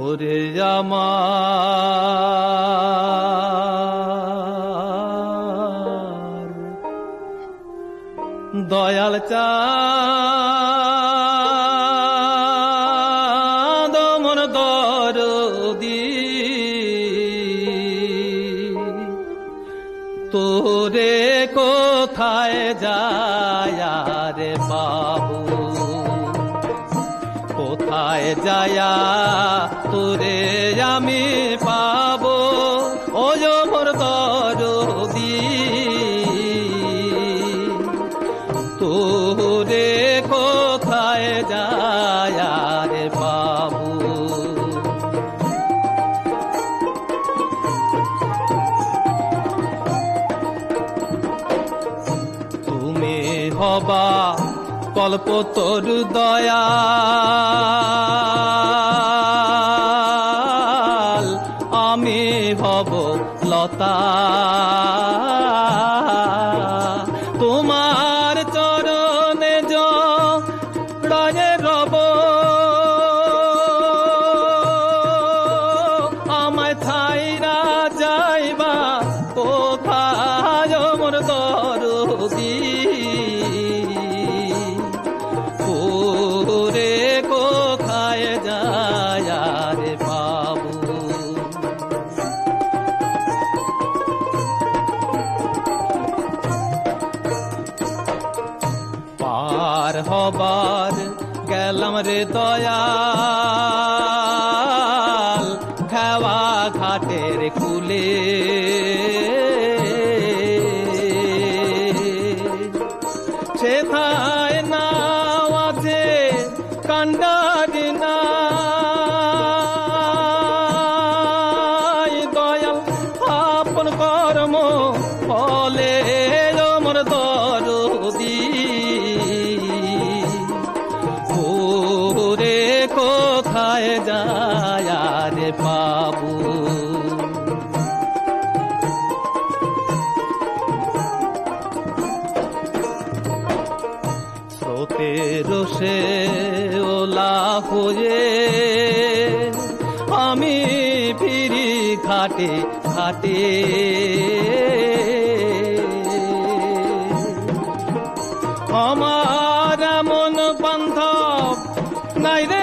ওরে আমার দয়াল চাঁদ মন দরদি তোরে কোথায় যায় রে বাবু, কোথায় যায়া তোরে আমি পাবো ও মোর দরদি, তোরে কোথায় যায় রে বাবু। তুমি হবা কল্পতরু দয়াল, আমি হব লতা, তোমার চরণে জড়ায়ে রব, আমায় ছাইরা যাইবা কোথায় মোর দরদি, ওরে কোথায় যায় রে বাবু। পার হবার গেলাম রে দয়াল খেওয়া ঘাটের কুলে, সেথায় নাও আছে কান্ডারি নাই, দয়াল আপন কর্ম ফলে মোর দরদি, ওরে কোথায় যায় রে বাবু। স্রোতের রসে ওলা হয়ে আমি ফিরি ঘাটে ঘাটে, আমার এমন বান্ধব নাই রে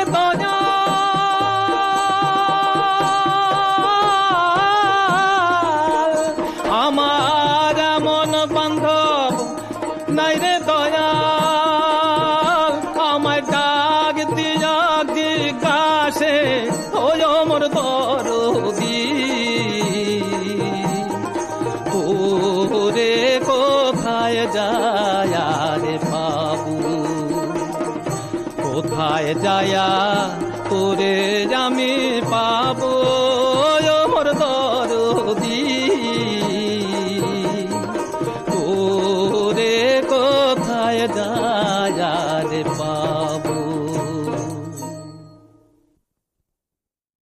দয়াল, আমার এমন বান্ধব নাই রে দয়াল, আমায় ডাক দিয়া জিজ্ঞাসে ও মোর দরদি, ওরে কোথায় যায় রে বাবু, কোথায় যায়া তোরে আমি পাবো